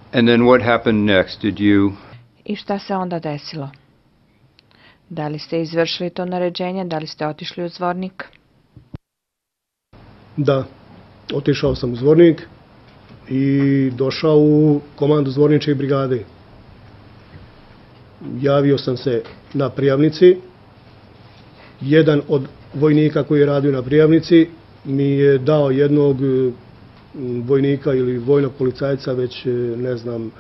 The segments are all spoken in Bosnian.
And then what happened next? Did you... I šta se onda desilo? Da li ste izvršili to naređenje? Da li ste otišli u Zvornik? Da, otišao sam u Zvornik i došao u komandu Zvorničke brigade. Javio sam se na prijavnici. Jedan od vojnika koji je radio na prijavnici mi je dao jednog vojnika ili vojnog policajca, već ne znam,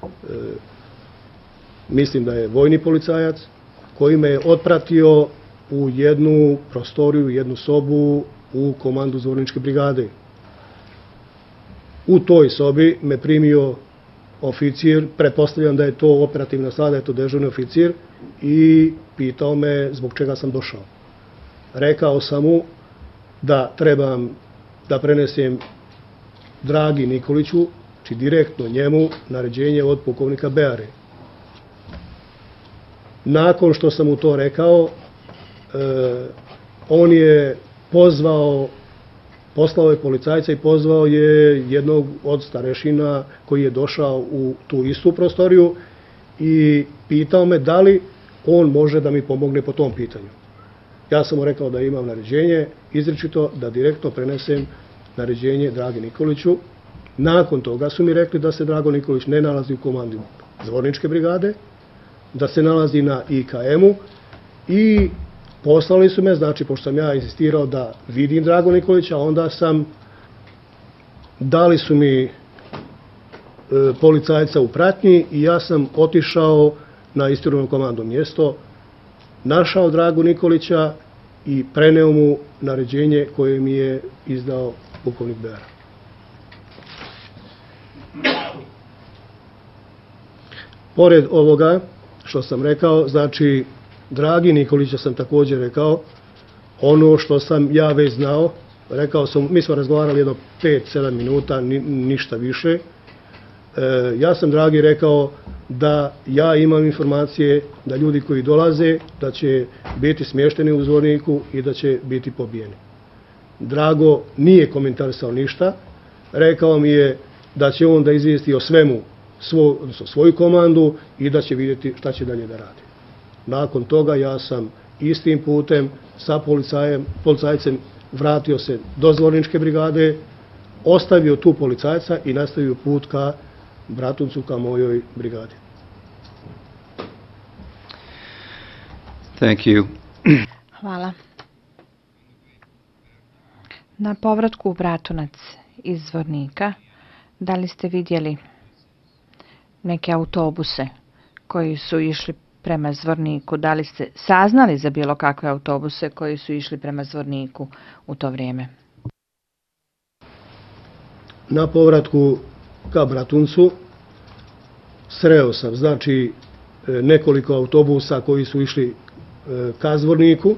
mislim da je vojni policajac, koji me je otpratio u jednu prostoriju, jednu sobu u komandu Zvorničke brigade. U toj sobi me primio oficir, pretpostavljam da je to operativna sala, da je to dežurni oficir, i pitao me zbog čega sam došao. Rekao sam mu da trebam da prenesem Dragi Nikoliću, či direktno njemu, naređenje od pukovnika Beare. Nakon što sam mu to rekao, on je poslao je policajca i pozvao je jednog od starešina koji je došao u tu istu prostoriju i pitao me da li on može da mi pomogne po tom pitanju. Ja sam mu rekao da imam naređenje, izričito da direktno prenesem naređenje Dragi Nikoliću. Nakon toga su mi rekli da se Drago Nikolić ne nalazi u komandi Zvorničke brigade, da se nalazi na IKM-u i poslali su me, znači, pošto sam ja insistirao da vidim Drago Nikolića, onda dali su mi policajca u pratnji i ja sam otišao na istirano komandno mjesto, našao Dragu Nikolića i preneo mu naređenje koje mi je izdao pukovnik Beara. Pored ovoga što sam rekao, znači, Dragi Nikolića sam također rekao, ono što sam ja već znao, rekao sam, mi smo razgovarali jedno 5-7 minuta, ništa više. Ja sam Dragi rekao da ja imam informacije da ljudi koji dolaze, da će biti smješteni u Zvorniku i da će biti pobijeni. Drago nije komentarisao ništa, rekao mi je da će on da izvijesti o svemu svoju komandu i da će vidjeti šta će dalje da radi. Nakon toga ja sam istim putem sa policajcem vratio se do Zvorničke brigade, ostavio tu policajca i nastavio put ka Bratuncu, ka mojoj brigadi. Thank you. Hvala. Na povratku u Bratunac iz Zvornika, da li ste vidjeli neke autobuse koji su išli prema Zvorniku? Da li ste saznali za bilo kakve autobuse koji su išli prema Zvorniku u to vrijeme? Na povratku ka Bratuncu sreo sam, znači, nekoliko autobusa koji su išli ka Zvorniku,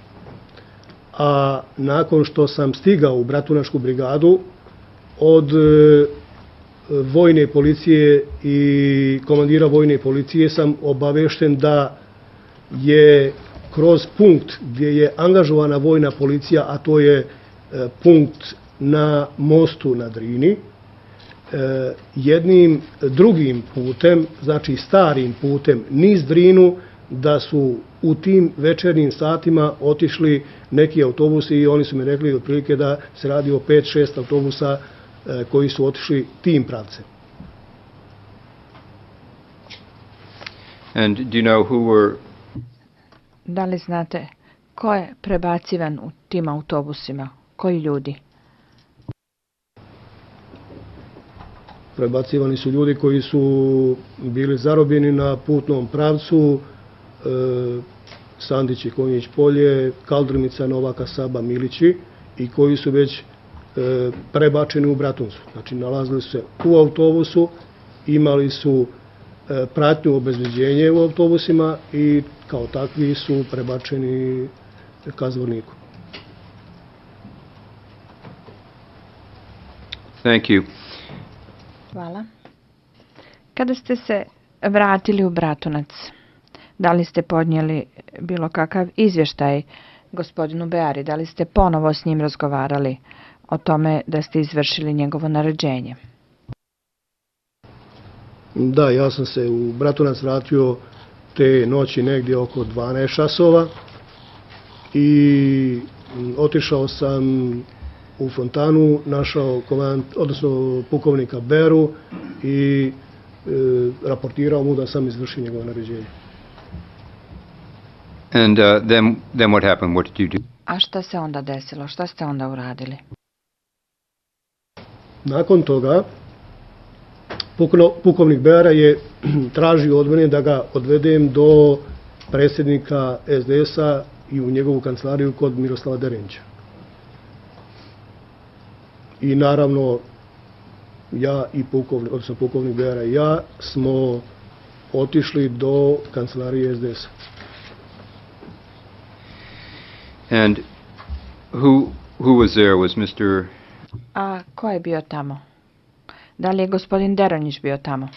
a nakon što sam stigao u Bratunačku brigadu, od vojne policije i komandira vojne policije sam obavešten da je kroz punkt gdje je angažovana vojna policija, a to je punkt na mostu na Drini, jednim drugim putem, znači starim putem niz Drinu, da su u tim večernjim satima otišli neki autobusi i oni su mi rekli otprilike da se radi o 5-6 autobusa koji su otišli tim pravcem. And do you know who were... Da li znate ko je prebacivan u tim autobusima? Koji ljudi? Prebacivani su ljudi koji su bili zarobljeni na putnom pravcu Sandići, Konjić polje, Kaldrmica, Nova Kasaba, Milići, i koji su već prebačeni u Bratuncu. Znači, nalazili su se u autobusu, imali su pratnju, obezbeđenje u autobusima i kao takvi su prebačeni ka Zvorniku. Thank you. Hvala. Kada ste se vratili u Bratunac, da li ste podnijeli bilo kakav izvještaj gospodinu Beari? Da li ste ponovo s njim razgovarali o tome da ste izvršili njegovo naređenje? Da, ja sam se u Bratunac vratio te noći negdje oko 12 časova i otišao sam u fontanu, našao odnosno pukovnika Beru i raportirao mu da sam izvršio njegovo naređenje. And then what happened? What did you do? A šta se onda desilo? Šta ste onda uradili? Nakon toga, pukovnik Bera je tražio od mene da ga odvedem do predsjednika SDS-a i u njegovu kancelariju kod Miroslava Derenića. I naravno, ja i pukovnik Bera i ja smo otišli do kancelarije SDS-a. And who was there? Was Mr. A ko je bio tamo? Da li je gospodin Deronjić bio tamo?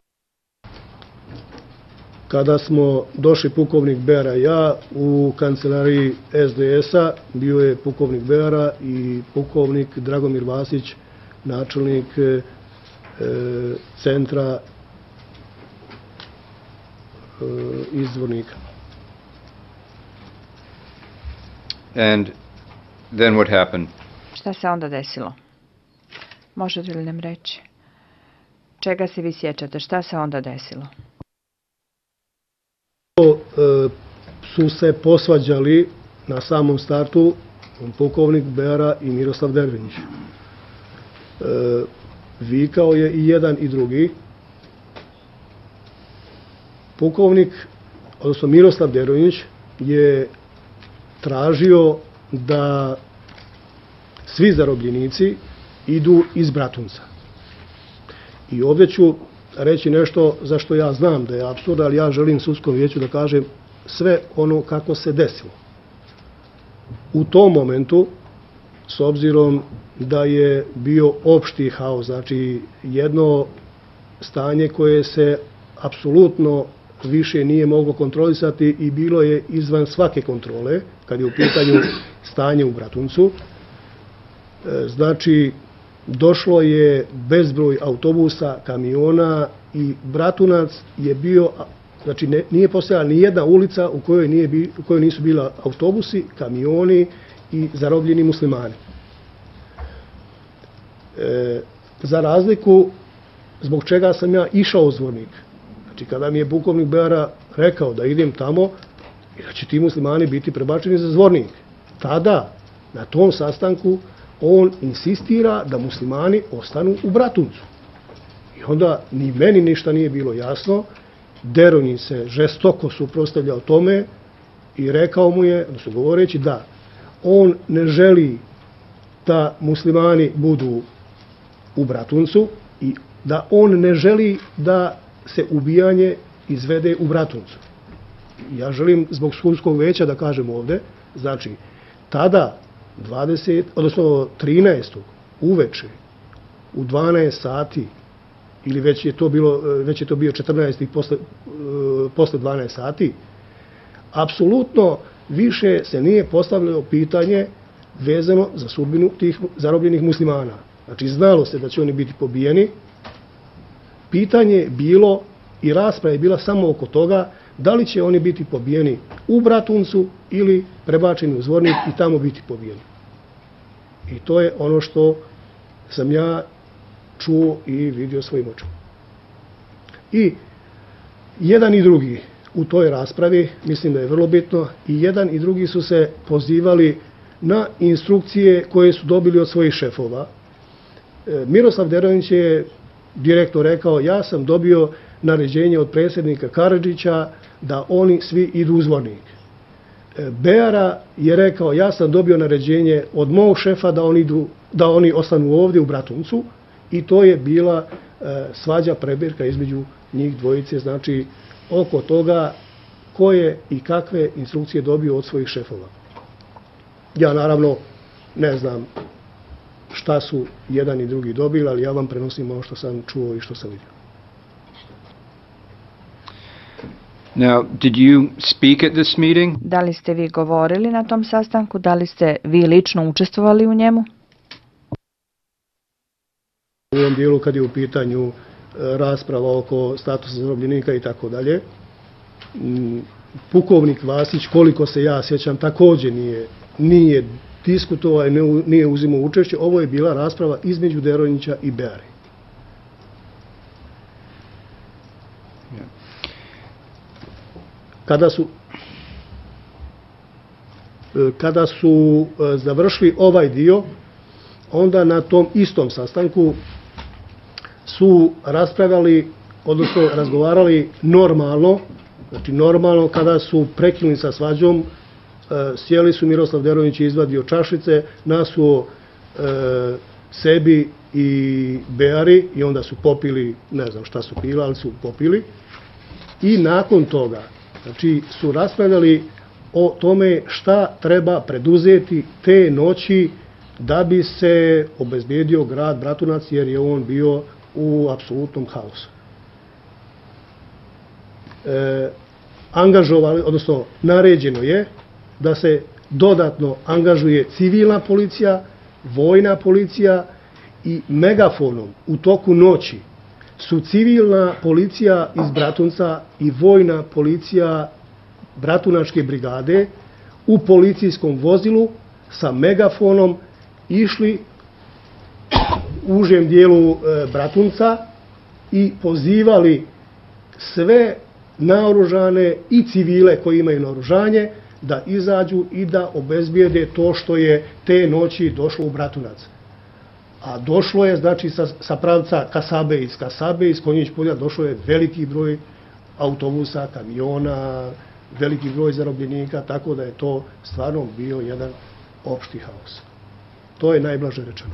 Kada smo došli pukovnik Bera i ja u kancelariji SDS-a, bio je pukovnik Bera i pukovnik Dragomir Vasić, načelnik centra iz Zvornika. And then what happened? Šta se onda desilo? Možete li nam reći? Čega se vi sjećate? Šta se onda desilo? Su se posvađali na samom startu pukovnik Bera i Miroslav Derenić. Vikao je i jedan i drugi. Pukovnik, odnosno Miroslav Derenić, je tražio da svi zarobljenici idu iz Bratunca. I ovdje ću reći nešto za što ja znam da je apsurd, ali ja želim sudskom vijeću da kažem sve ono kako se desilo. U tom momentu, s obzirom da je bio opšti haos, znači jedno stanje koje se apsolutno više nije moglo kontrolisati i bilo je izvan svake kontrole, kad je u pitanju stanje u Bratuncu. Znači, došlo je bezbroj autobusa, kamiona i Bratunac je bio, znači nije postojala ni jedna ulica u kojoj nisu bila autobusi, kamioni i zarobljeni muslimani. Za razliku zbog čega sam ja išao u Zvornik. Znači, kada mi je pukovnik Bera rekao da idem tamo i da će ti muslimani biti prebačeni za Zvornik, tada, na tom sastanku, on insistira da muslimani ostanu u Bratuncu. I onda ni meni ništa nije bilo jasno. Deronjić se žestoko suprotstavljao tome i rekao mu je, odnosno govoreći da on ne želi da muslimani budu u Bratuncu i da on ne želi da se ubijanje izvede u Bratuncu. Ja želim zbog sudskog veća da kažem ovdje, znači tada 13. uveče u 12 sati ili već je to bio 14. posle 12 sati, apsolutno više se nije postavljalo pitanje vezano za sudbinu tih zarobljenih muslimana. Znači, znalo se da će oni biti pobijeni. Pitanje je bilo i rasprava je bila samo oko toga da li će oni biti pobijeni u Bratuncu ili prebačeni u Zvornik i tamo biti pobijeni. I to je ono što sam ja čuo i vidio svojim očima. I jedan i drugi u toj raspravi, mislim da je vrlo bitno, i jedan i drugi su se pozivali na instrukcije koje su dobili od svojih šefova. Miroslav Deronić je direktno rekao, ja sam dobio naređenje od predsjednika Karadžića da oni svi idu u Zvornik. Beara je rekao, ja sam dobio naređenje od mog šefa da oni ostanu ovdje u Bratuncu i to je bila svađa, prebirka između njih dvojice, znači oko toga koje i kakve instrukcije dobio od svojih šefova. Ja naravno ne znam šta su jedan i drugi dobili, ali ja vam prenosim ono što sam čuo i što sam vidio. Now, did you speak at this meeting? Da li ste vi govorili na tom sastanku? Da li ste vi lično učestvovali u njemu? U ovom dijelu kad je u pitanju rasprava oko statusa zarobljenika i tako dalje. Pukovnik Vasić, koliko se ja sjećam, također nije diskutovao i nije uzimao učešće. Ovo je bila rasprava između Deronjića i Beare. Kada su završili ovaj dio, onda na tom istom sastanku su raspravljali, odnosno razgovarali normalno, znači normalno kada su prekinuli sa svađom, sjeli su, Miroslav Deronjić je izvadio čašice, nasuo sebi i Beari i onda su popili, ne znam šta su pili, ali su popili. I nakon toga, znači, su raspravljali o tome šta treba preduzeti te noći da bi se obezbedio grad Bratunac, jer je on bio u apsolutnom haosu. Angažovali, odnosno naređeno je da se dodatno angažuje civilna policija, vojna policija i megafonom u toku noći su civilna policija iz Bratunca i vojna policija Bratunačke brigade u policijskom vozilu sa megafonom išli u užem dijelu Bratunca i pozivali sve naoružane i civile koji imaju naoružanje da izađu i da obezbijede to što je te noći došlo u Bratunac. A došlo je, znači, sa pravca Kasabe, iz Konjić polja, došlo je veliki broj autobusa, kamiona, veliki broj zarobljenika, tako da je to stvarno bio jedan opšti haos. To je najblaže rečeno.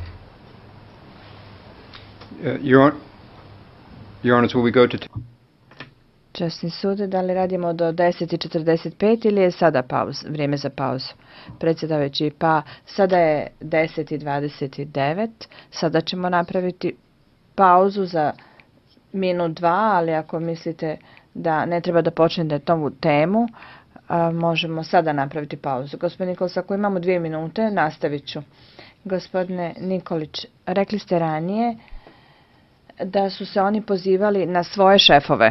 Your Honor, will we go to... Časni sude, da li radimo do 10:45 ili je sada vrijeme za pauzu? Predsjedavajući, pa sada je 10:29, sada ćemo napraviti pauzu za minut, dva, ali ako mislite da ne treba da počnete tomu temu, možemo sada napraviti pauzu. Gospodin Nikolić, ako imamo 2 minute, nastavit ću. Gospodine Nikolić, rekli ste ranije da su se oni pozivali na svoje šefove.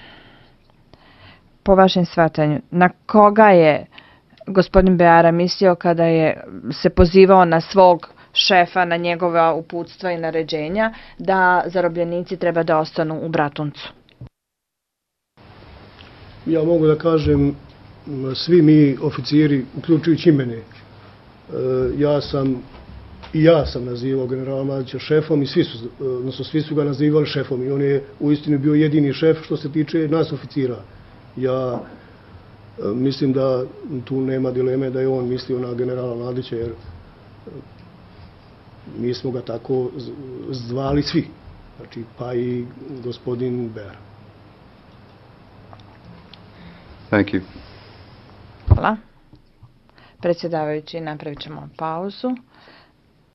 Po vašem shvatanju, na koga je gospodin Beara mislio kada je se pozivao na svog šefa, na njegova uputstva i naređenja da zarobljenici treba da ostanu u Bratuncu? Ja mogu da kažem, svi mi oficiri, uključujući i mene, ja sam nazivao generala Mladića šefom i svi su ga nazivali šefom i on je uistinu bio jedini šef što se tiče nas oficira. Ja mislim da tu nema dileme da je on mislio na generala Mladića, jer mi smo ga tako zvali svi, znači pa i gospodin Bear. Thank you. Hvala. Predsjedavajući, napravit ćemo pauzu.